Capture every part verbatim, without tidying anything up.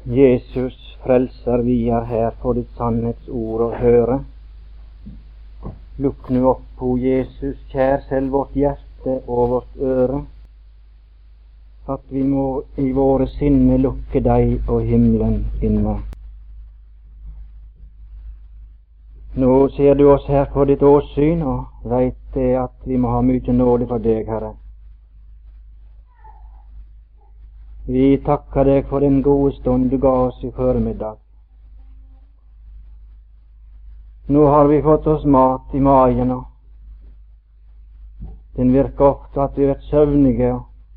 Jesus, frelser, vi er her for ditt sannhetsord å høre. Lukk nu opp, o Jesus, kjær selv vårt hjerte og vårt øre, at vi må i våre sinne lukke deg og himmelen inne. Nå ser du oss her på ditt åsyn, og veit det at vi må ha mye nåde fra deg, Herre. Vi takker deg for den gode stund du ga oss i formiddag. Nå har vi fått oss mat i magen, og den virker ofte at vi er søvnige,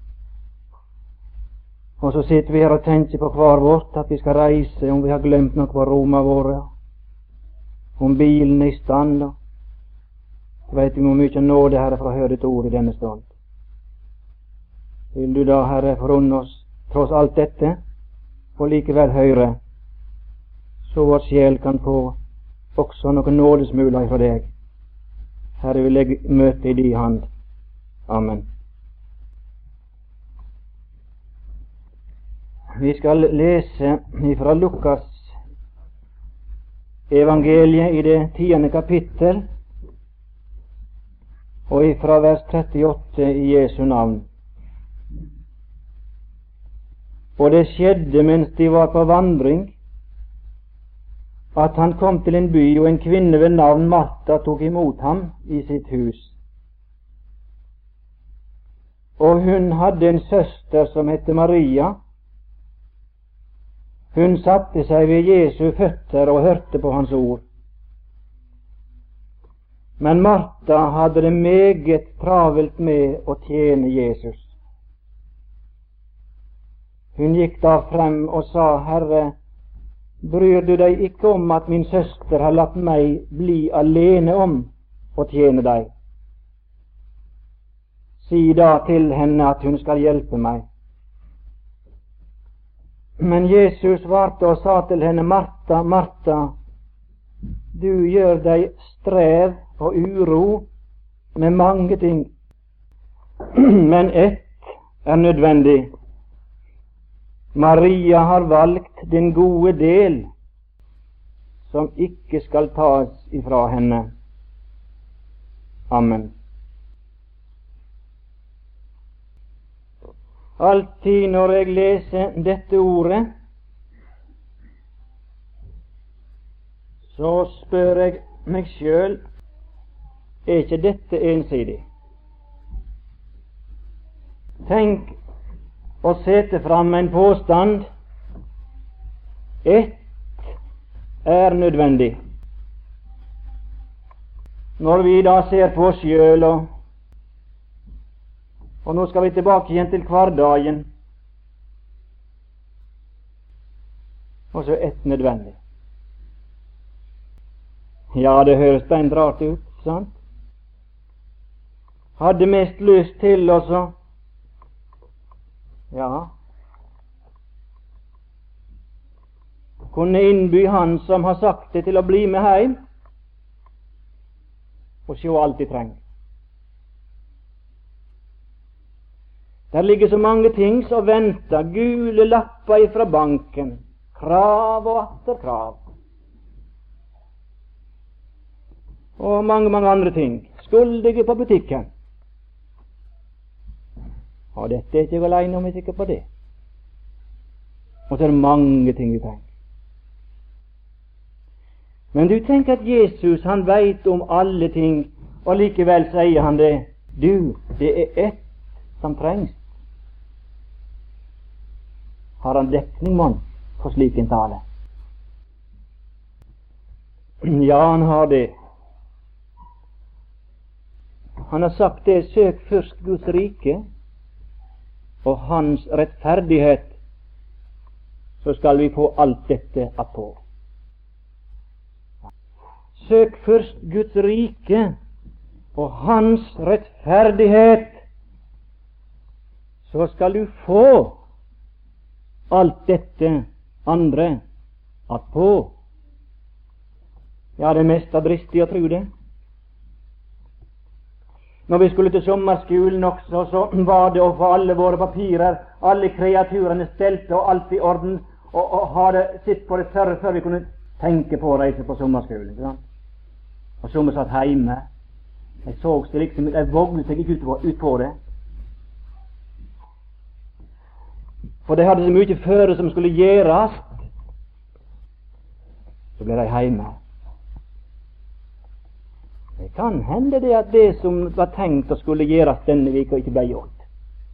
og så sitter vi her og tenker på hver vårt at vi skal reise, om vi har glemt noe på rommene våre, om bilen er i stand, og vet vi hvor mye nåde, Herre, for å høre ditt ord i denne stund. Vil du da, Herre, forunne oss tross alt dette, og likevel høre, så vår sjel kan få også noen nådesmuler fra deg. Herre, vil jeg møte i din hand. Amen. Vi skal lese fra Lukas evangeliet i det tiende kapittel, og fra vers trettiåtte i Jesu navn. Og det skjedde mens de var på vandring, at han kom til en by, og en kvinne ved navn Martha tok imot ham i sitt hus. Og hun hadde en søster som hette Maria. Hun satte seg ved Jesu føtter og hørte på hans ord. Men Martha hadde det meget travelt med å tjene Jesus. Hun gikk da frem og sa, Herre, bryr du deg ikke om at min søster har latt meg bli alene om å tjene deg? Si da til henne at hun skal hjelpe meg. Men Jesus svarte og sa til henne, Martha, Martha, du gjør deg strev og uro med mange ting, men ett er nødvendig. Maria har valgt den gode del, som ikke skal tas ifra henne. Amen. Alltid når jeg leser dette ordet, så spør jeg meg sjøl, er ikke dette ensidig? Tenk og sette fram en påstand. Ett er nødvendig. Når vi da ser på oss sjøl, og, og nå skal vi tilbake igjen til hverdagen, og så ett nødvendig. Ja, det høres beint rart ut, sant? Hadde mest lyst til også. Ja, kunne innby han som har sagt det til å bli med heim og se alt de trenger. Der ligger så mange ting som venter, gule lapper ifra banken, krav og atter krav, og mange, mange andre ting, skuldige på butikken. Og dette er ikke jeg alene om, jeg er sikker på det. Og så er det mange ting vi trenger. Men du tenker at Jesus, han vet om alle ting, og likevel sier han det. Du, det er ett som trengs. Har han dekning, mann, for slik en tale? Ja, han har det. Han har sagt det, søk først Guds rike og hans rettferdighet, så skal vi få alt dette attpå. Søk først Guds rike og hans rettferdighet, så skal du få alt dette andre attpå. Ja, det er mest av dristig å tro det. Når vi skulle til sommerskolen også, så var det å få alle våre papirer, alle kreaturene stelte og alt i orden, og, og hadde sitt på det tørre før vi kunne tenke på å reise på sommerskolen. Ikke sant? Og så vi satt hjemme. Jeg så det liksom, jeg vågnet seg ikke ut på, ut på det. For de hadde så mye føre som skulle gjøres. Så ble de hjemme. Det kan hende det at det som var tenkt å skulle gjøres denne veka ikke ble gjort.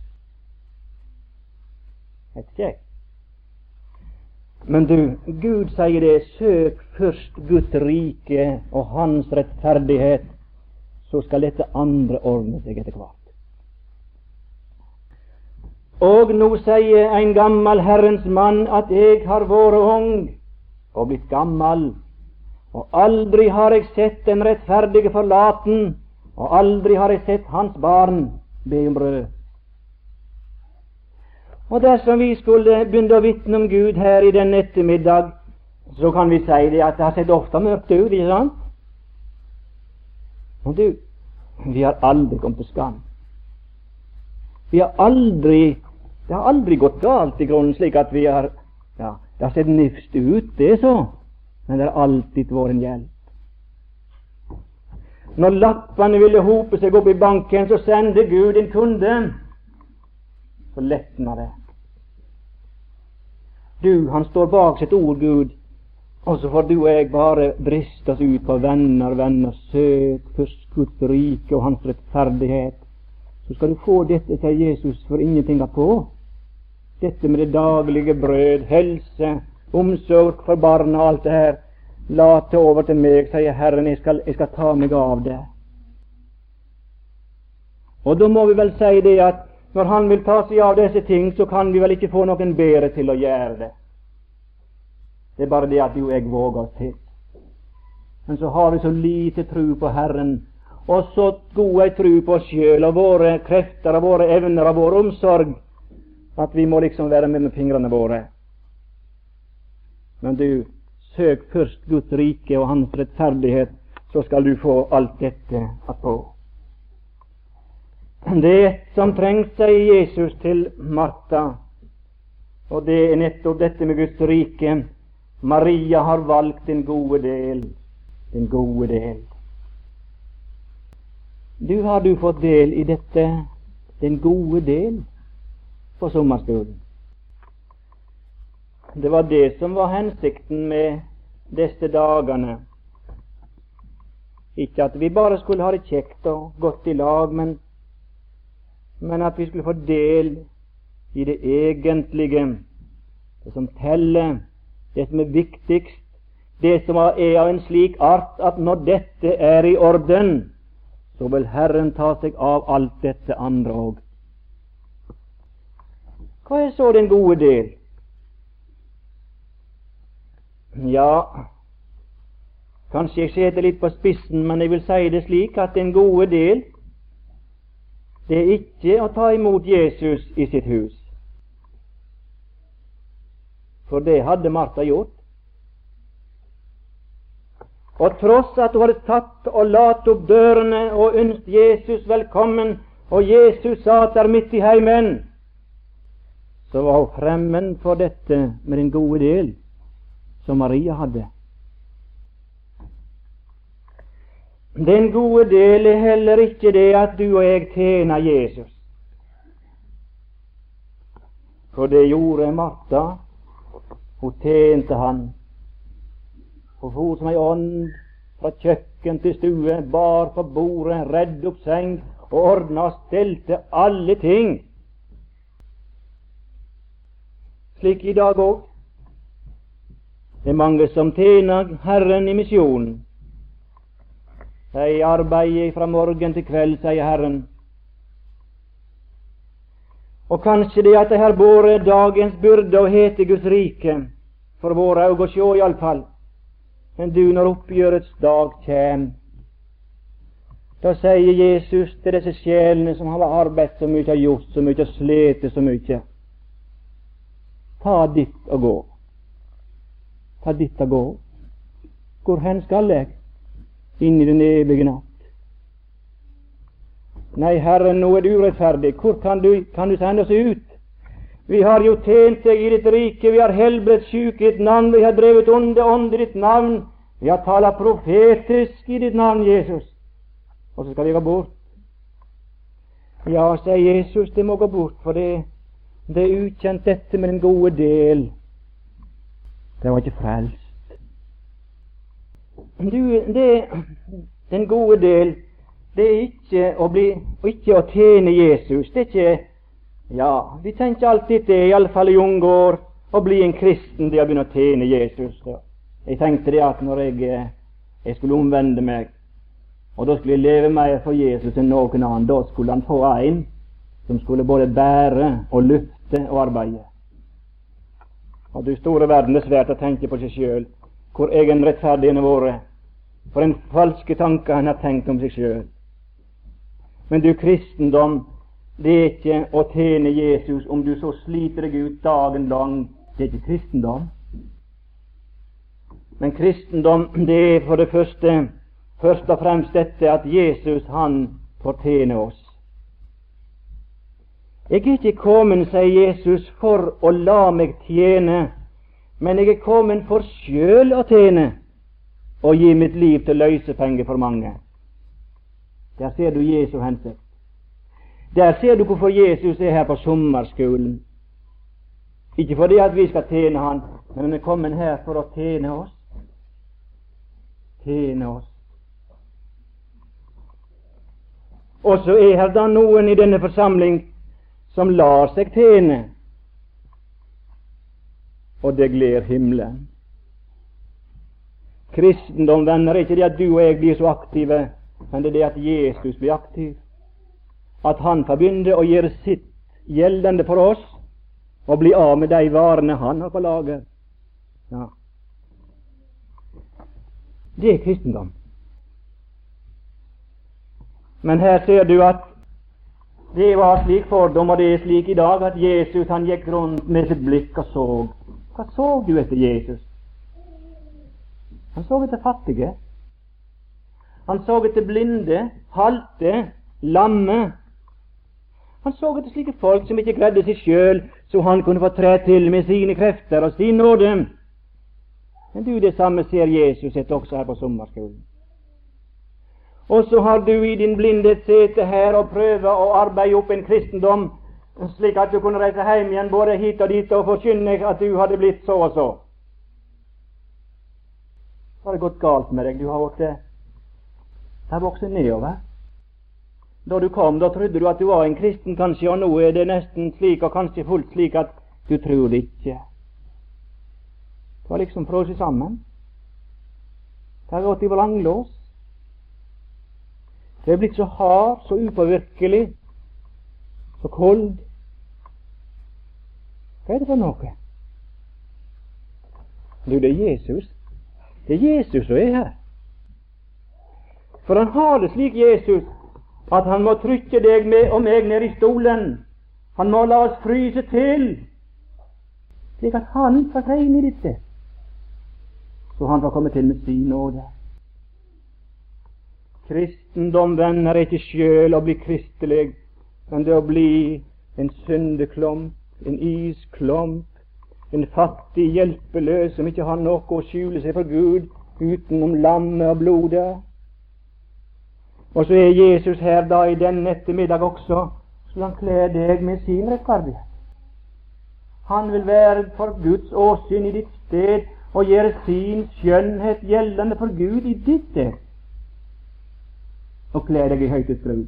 Vet ikke jeg. Men du, Gud sier det, søk først Guds rike og Hans rettferdighet, så skal dette andre ordne seg etter hvert. Og nå sier en gammel Herrens mann at jeg har vært ung og blitt gammel, og aldri har jeg sett den rettferdige forlaten, og aldri har jeg sett hans barn be om brød. Og dersom vi skulle begynne å vitne om Gud her i den ettermiddag, så kan vi si det at det har sett ofte mørkt ut, ikke sant? Og du, vi har aldri kommet til skam. Vi har aldri, det har aldri gått galt i grunnen, slik at vi har, ja, det har sett nifst ut, det er så, men det har alltid vært en hjelp. Når lappene ville hope seg opp i banken, så sendte Gud en kunde, så lettna det. Du, han står bak sitt ord, Gud, og så får du og jeg bare driste oss ut på venner, venner, søk først Guds rike og hans rettferdighet. Så skal du få dette, sier Jesus, for ingenting er på. Dette med det daglige brød, helse, omsorg for barna og alt det her, la det over til meg, sier Herren, jeg skal, jeg skal ta meg av det. Og da må vi vel si det at når han vil ta seg av disse ting, så kan vi vel ikke få noen bedre til å gjøre det. Det er bare det at jo jeg våger oss til. Men så har vi så lite tro på Herren, og så god ei tro på oss sjøl og våre krefter og våre evner og vår omsorg, at vi må liksom være med med fingrene våre. Men du, søk først Guds rike og hans rettferdighet, så skal du få alt dette attpå. Det er et som trengs, sier Jesus til Martha, og det er nettopp dette med Guds rike. Maria har valgt den gode del, den gode del. Du, har du fått del i dette, den gode del, på sommerskolen? Det var det som var hensikten med disse dagene. Ikke at vi bare skulle ha det kjekt og godt i lag, men men at vi skulle få del i det egentlige, det som teller, det som er viktigst, det som er av en slik art at når dette er i orden, så vil Herren ta seg av alt dette andre òg. Hva er så den gode del? Ja, kanskje jeg setter litt på spissen, men jeg vil si det slik at den gode del, det er ikke å ta imot Jesus i sitt hus. For det hadde Martha gjort. Og tross at hun hadde tatt og latt opp dørene og ønsket Jesus velkommen, og Jesus satt der midt i heimen, så var hun fremmed for dette med den gode del som Maria hadde. Den gode del er heller ikke det at du og jeg tjener Jesus. For det gjorde Martha. Hun tjente han. Hun for som ei ånd fra kjøkken til stue, bar på bordet, redde opp seng og ordna og stelte alle ting. Slik i dag òg. Det er mange som tjener Herren i misjonen. De arbeider fra morgen til kveld, sier Herren. Og kanskje det at de har båret dagens byrde og hete Guds rike, for våre øyne å sjå i alle fall. Men du, når oppgjørets dag kjem, da sier Jesus til disse sjelene som har arbeidet så mye, har gjort så mye, har slitt så mye, ta ditt og gå. Ta ditt og gå. Hvor hen skal jeg? Inn i den evige natt. Nei, Herren, nå er du urettferdig. Hvor kan du, kan du sende oss ut? Vi har jo tjent deg i ditt rike, vi har helbredt syke i ditt navn, vi har drevet onde ånd i ditt navn, vi har talt profetisk i ditt navn, Jesus. Og så skal vi gå bort. Ja, sier Jesus, det må gå bort, for det, det er ukjent dette med den gode del. Det var ikke frelst. Du, det, den gode del, det er ikke å bli, ikke å tjene Jesus. Det er ikke, ja, vi tenker alltid det, i alle fall i unge år, å bli en kristen, det å begynne å tjene Jesus. Jeg tenkte det at når jeg, jeg skulle omvende meg, og da skulle jeg leve mer for Jesus enn noen annen, da skulle han få en som skulle både bære og løfte og arbeide. Og du store verden, det er svært å tenke på seg selv, hvor egen rettferdig han har vært, for en falske tanke han har tenkt om seg selv. Men du, kristendom, det er ikke å tjene Jesus om du så sliter deg ut dagen lang. Det er ikke kristendom. Men kristendom, det er for det første først og fremst dette at Jesus, han fortjener oss. Jeg er ikke kommet, sier Jesus, for å la meg tjene, men jeg er kommet for sjøl å tjene og gi mitt liv til løsepenger for mange. Der ser du Jesu hensikt. Der ser du hvorfor Jesus er her på sommerskolen. Ikke fordi at vi skal tjene han, men han er kommet her for å tjene oss. Tjene oss. Og så er her da noen i denne forsamling som lar seg tjene, og det gleder himmelen. Kristendom, venner, er ikke det at du og jeg blir så aktive, men det er det at Jesus blir aktiv. At han får begynne å gjøre sitt gjeldende for oss, og bli av med de varene han har på lager. Ja. Det er kristendom. Men her ser du at det var slik fordom, og det er slik i dag, at Jesus, han gikk rundt med sitt blikk og så. Hva så du etter Jesus? Han så etter fattige. Han så etter blinde, halte, lamme. Han så etter slike folk som ikke greide seg sjøl, så han kunne få tre til med sine krefter og sin nåde. Men du, det samme ser Jesus etter også her på sommerskolen. Og så har du i din blindhet sete her og prøve å arbeide opp en kristendom, slik at du kunne reise hjem igjen både hit og dit og forkynne at du hadde blitt så og så. Så har det gått galt med deg. Du har vært det. Det har vokset nedover. Da du kom, da trodde du at du var en kristen kanskje, og nå er det nesten slik, og kanskje fullt slik, at du tror det ikke. Det var liksom prøvd seg sammen. Det har gått i vranglås. Det er blitt så hard, så upåvirkelig, så kold. Hva er det for noe? Du, det er Jesus. Det er Jesus som er her. For han har det slik, Jesus, at han må trykke deg med og meg ned i stolen. Han må la oss fryse til, slik at han får seg inn i dette, så han får komme til med sin nåde. Kristendom, venner, er ikke sjøl å bli kristelig, men det å bli en syndeklump, en isklump, en fattig, hjelpeløs som ikke har noe å skjule seg for Gud utenom lammet og blodet. Og så er Jesus her da i denne ettermiddag også, så han kler deg med sin rettferdighet. Han vil være for Guds åsyn i ditt sted og gjøre sin skjønnhet gjeldende for Gud i ditt sted, og kler deg i høytidsbrud.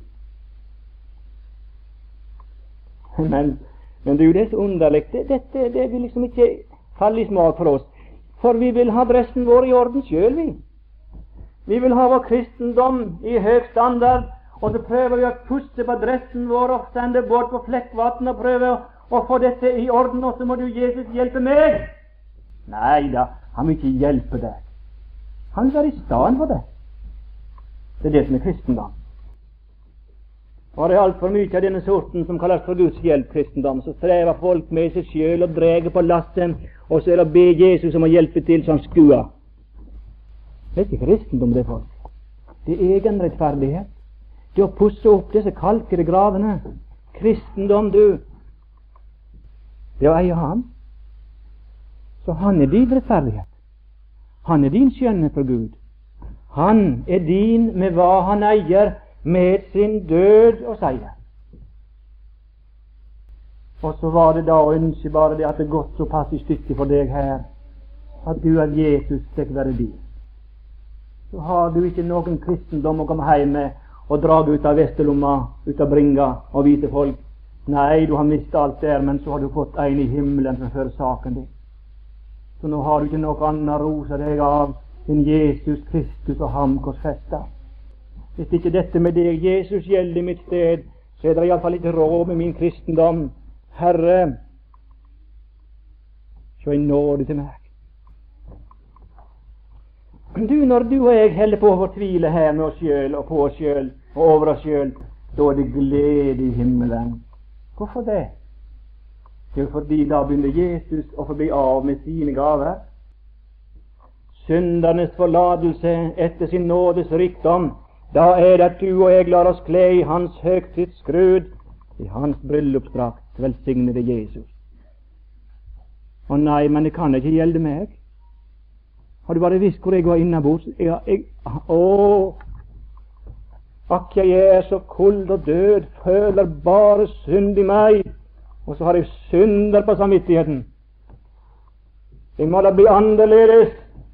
Men, men du, det er så underlig. Dette det, det vil liksom ikke falle i smak for oss, for vi vil ha dressen vår i orden sjøl, vi. Vi vil ha vår kristendom i høy standard, og så prøver vi å pusse på dressen vår og sende bort på flekkvann og prøve å, å få dette i orden, og så må du, Jesus, hjelpe meg. Nei da, han vil ikke hjelpe deg. Han vil være i stand for det. Det er det som er kristendom. Og det er alt for mye av denne sorten som kalles for Guds hjelp kristendom, så strever folk med seg sjøl og dreger på lasset, og så er det å be Jesus om å hjelpe til så han skuer. Det er ikke kristendom, det, folk. Det er egenrettferdighet. Det å pusse opp disse kalkede gravene. Kristendom, du, Det er å eie Han. Så Han er din rettferdighet. Han er din skjønnhet for Gud. Han er din med hva Han eier, med sin død og seier. Og så var det da å ønske bare det at det gått såpass i stykker for deg her, at du at Jesus fikk være din. Så har du ikke noen kristendom å komme hjem med og dra ut av vestelomma, ut av bringa og vite folk. Nei, du har mistet alt der, men så har du fått en i himmelen som fører saken din. Så nå har du ikke noe annet å rose deg av enn Jesus Kristus og ham korsfesta. Hvis ikke dette med deg Jesus gjelder i mitt sted, så er det iallfall ikke råd med min kristendom. Herre, så en nåde til meg. Du, når du og jeg holder på å fortvile her med oss sjøl og på oss sjøl og over oss sjøl, da er det glede i himmelen. Hvorfor det? Det er fordi da begynner Jesus å få bli av med sine gaver. Syndernes forlatelse etter sin nådes rikdom, da er det at du og jeg lar oss kle i hans høgtidsskrud, i hans bryllupsdrakt, velsignede Jesus. Å nei, men det kan ikke gjelde meg. Har du bare visst hvor jeg var innabords? Jeg, jeg, å, akk, jeg er så kold og død, føler bare synd i meg, og så har jeg synder på samvittigheten. Jeg må da bli annerledes.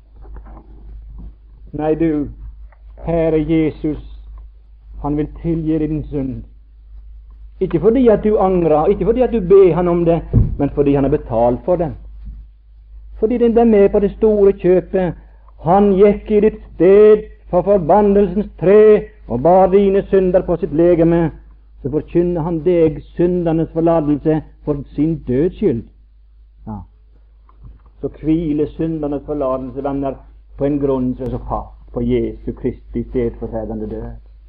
Nei, du, her er Jesus. Han vil tilgi din synd. Ikke fordi at du angrer, ikke fordi at du ber han om det, men fordi han har betalt for den. Fordi den ble med på det store kjøpet. Han gikk i ditt sted for forbannelsens tre og bar dine synder på sitt legeme. Så forkynner han deg syndernes forlatelse for sin døds skyld. Ja. Så hviler syndernes forlatelse, venner, på en grunn som er så fast på Jesu Kristi stedfortredende død.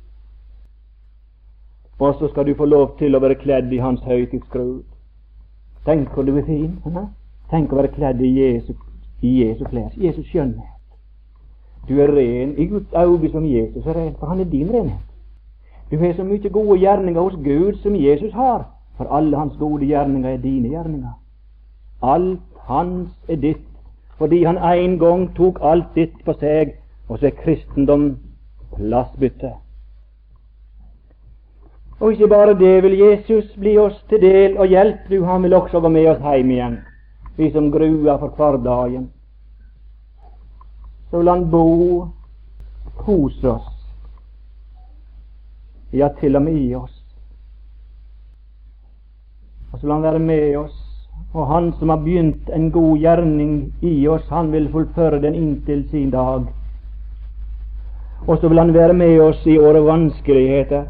Og så skal du få lov til å være kledd i hans høytidsskrud. Tenk hvor du er fin. Ja? Tenk å være kledd i Jesu, i Jesu klær, Jesus skjønnhet. Du er ren i Guds øyne som Jesus er ren, for han er din renhet. Du har så mye gode gjerninger hos Gud som Jesus har, for alle hans gode gjerninger er dine gjerninger. Alt hans er ditt, fordi han en gang tok alt ditt på seg, og så er kristendom plassbytte. Og ikke bare det vil Jesus bli oss til del og hjelp, du, han vil også gå med oss hjem igjen, vi som gruer for hverdagen. Så vil han bo hos oss, ja, til og med i oss. Og så vil han være med oss, og han som har begynt en god gjerning i oss, han vil fullføre den inntil sin dag. Og så vil han være med oss i våre vanskeligheter.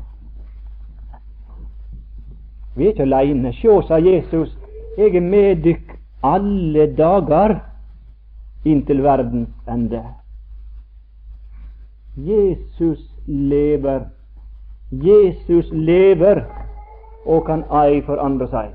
Vi er ikke alene. Sjå, sa Jesus, jeg er med dykk alle dager inntil verdens ende. Jesus lever. Jesus lever og kan ei forandre seg.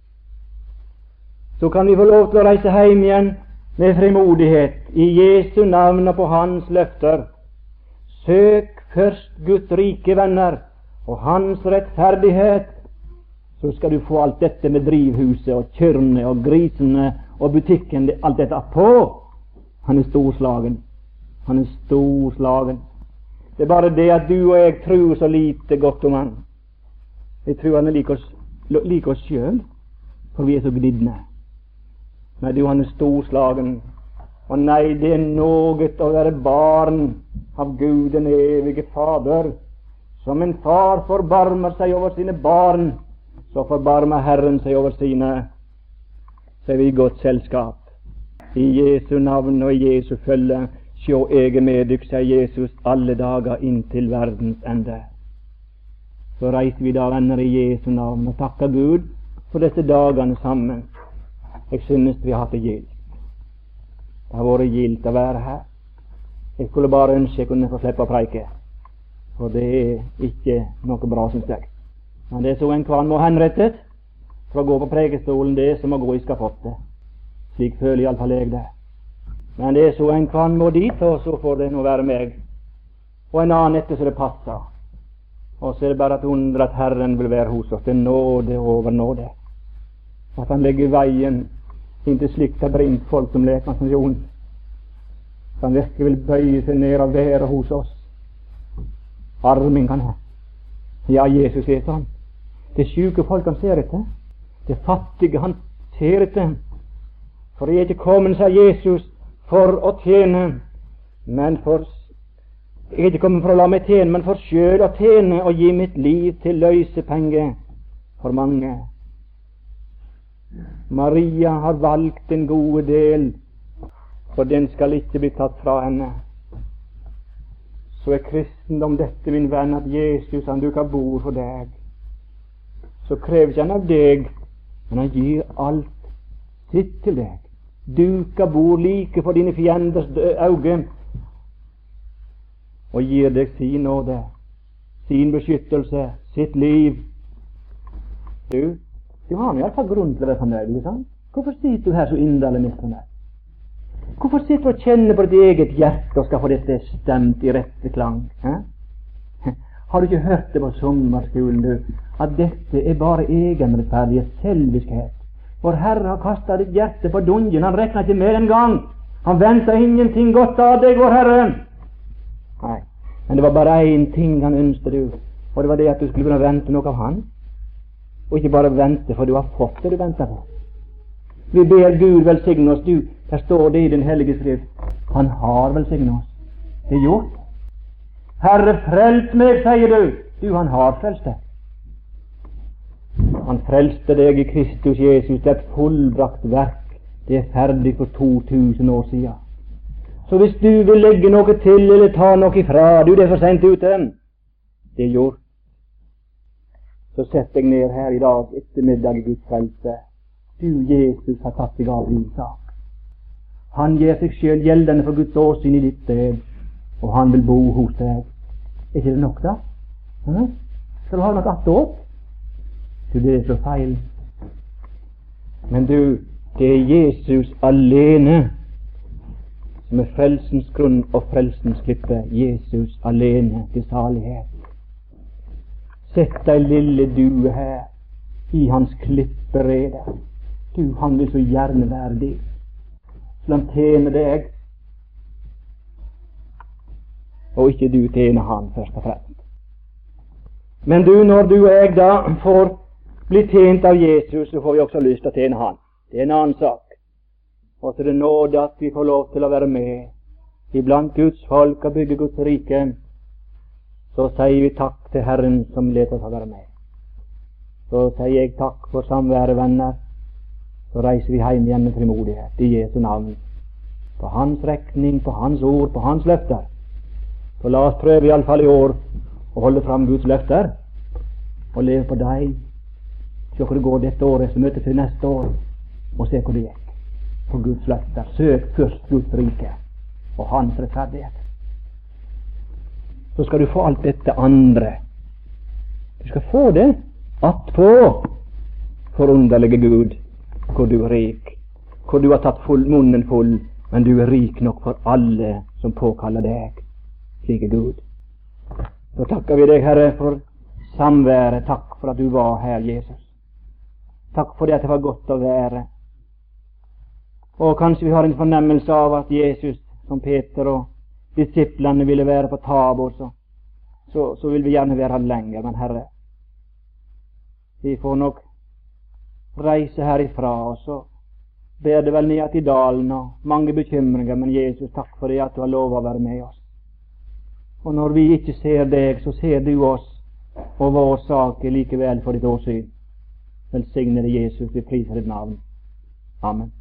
Så kan vi få lov til å reise hjem igjen med frimodighet i Jesu navn og på hans løfter. Søk først Guds rike, venner, og hans rettferdighet, så skal du få alt dette med drivhuset og kyrne og grisene og butikken, alt dette på. Han er storslagen. Han er storslagen. Det er bare det at du og jeg tror så lite godt om han. Jeg tror han er lik oss, lik oss selv, for vi er så gnidne. Nei, du, han er storslagen. Og nei, det er noe å være barn av Gud den evige Fader. Som en far forbarmer seg over sine barn, så forbarmer Herren seg over sine. Så er vi i godt selskap. I Jesu navn og i Jesu følge, sjå jeg er med dykk, sier Jesus, alle dager inntil verdens ende. Så reiser vi da, venner, i Jesu navn og takker Gud for disse dagene sammen. Jeg synes vi har hatt det gildt. Det har vært gildt å være her. Jeg skulle bare ønske jeg kunne få slippe å preike, for det er ikke noe bra, synes jeg. Men det er så en kvann må henrettes. For å gå på prekestolen, det er som å gå i skafottet. Slik føler iallfall jeg det. Men det er så en kvann må dit, og så får det nå være meg. Og en annen etter så det passer. Og så er det bare et under at Herren vil være hos oss. Det er nåde over nåde. at han legger i veien inntil slikt er brint folk som leker som Jon. Så han virkelig vil bøye seg ned og være hos oss. Arming han her. Ja, Jesus er sånn. Det syke folk han ser etter. Det fattige han ser etter. For jeg er ikke kommet, sa Jesus, for å tjene, men for jeg er ikke kommet for å la meg tjene, men for sjøl å tjene og gi mitt liv til løsepenge for mange. Maria har valgt en gode del, for den skal ikke bli tatt fra henne. Så er kristendom dette, min venn, at Jesus han duker bord for deg. Så krever ikke han av deg, men han gir alt sitt til deg. Duker bord like for dine fienders øyne, og gir deg sin nåde, sin beskyttelse, sitt liv. Du, du har i alle fall grunn til å være fornøyd, ikke sant? Hvorfor sitter du her så inderlig misfornøyd? Hvorfor sitter du og kjenner på ditt eget hjerte og skal få dette stemt i rette klang? Eh? Har du ikke hørt det på sommerskolen, du, at dette er bare egenrettferdighet, selviskhet? Vår Herre har kastet ditt hjerte på dungeon, han rekner ikke med en gang. Han venter ingenting godt av deg, vår Herre. Nei, men det var bare én ting han ønsket, du, og det var det at du skulle begynne å vente noe av han. Og ikke bare vente, for du har fått det du venter på. Vi ber Gud velsigne oss, du. Der står det i den hellige skrift. Han har velsignet oss. Det er gjort. Herre, frels meg, sier du. Du, han har frelst deg. Han frelste deg i Kristus Jesus. Det er et fullbrakt verk. Det er ferdig for to tusen år siden. Så hvis du vil legge noe til eller ta noe ifra, du, det er for sent ute. Det er gjort. Så sett deg ned her i dag ettermiddag i Guds frelse. Du, Jesus, har tatt deg av din sak. Han gir seg selv gjeldende for Guds åsyn i ditt sted, og han vil bo hos deg. Er ikke det nok, da? Hm? Skal du ha noe attåt? Du, det er så feil. Men du, det er Jesus alene som er frelsens grunn og frelsens klippe. Jesus alene til salighet. Sett deg lille due her i hans klipperede. Du, han vil så gjerne være det. Så han tjener deg, og ikke du tjener han først og fremst. Men du, når du og jeg da får bli tjent av Jesus, så får vi også lyst til å tjene han. Det er en annen sak. Og så er det nåde at vi får lov til å være med iblant Guds folk og bygge Guds rike. Så sier vi takk til Herren som let oss være med. Så sier jeg takk for samværet, venner. Så reiser vi hjem igjen med frimodighet i Jesu navn. På hans rekning, på hans ord, på hans løfter. Så la oss prøve i alle fall i år å holde fram Guds løfter og leve på deg. Se hvor det går dette året, så møtes vi neste år og se hvor det gikk. På Guds løfter. Søk først Guds rike og hans rettferdighet. Så skal du få alt dette andre. Du skal få det attpå, forunderlige Gud, hvor du er rik, hvor du har tatt full, munnen full, men du er rik nok for alle som påkaller deg, slike Gud. Så takker vi deg, Herre, for samværet. Takk for at du var her, Jesus. Takk for det at det var godt å være. Og kanskje vi har en fornemmelse av at Jesus, som Peter og disiplene ville være på Tabor, så, så, så vil vi gjerne være her lenger. Men Herre, vi får nok reise herifra, og så ber det vel ned til dalen og mange bekymringer, men Jesus, takk for det at du har lov å være med oss. Og når vi ikke ser deg, så ser du oss, og vår sak er likevel for ditt åsyn. Velsigne deg, Jesus, vi priser ditt navn. Amen.